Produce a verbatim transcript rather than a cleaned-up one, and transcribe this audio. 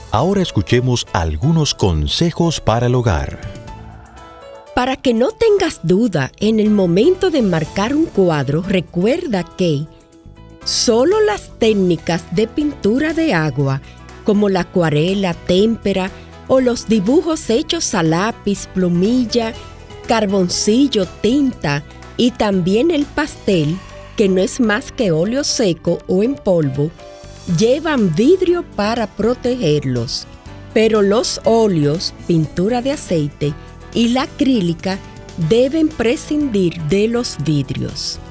Ahora escuchemos algunos consejos para el hogar. Para que no tengas duda en el momento de enmarcar un cuadro, recuerda que solo las técnicas de pintura de agua, como la acuarela, témpera o los dibujos hechos a lápiz, plumilla, carboncillo, tinta y también el pastel, que no es más que óleo seco o en polvo, llevan vidrio para protegerlos. Pero los óleos, pintura de aceite y la acrílica deben prescindir de los vidrios.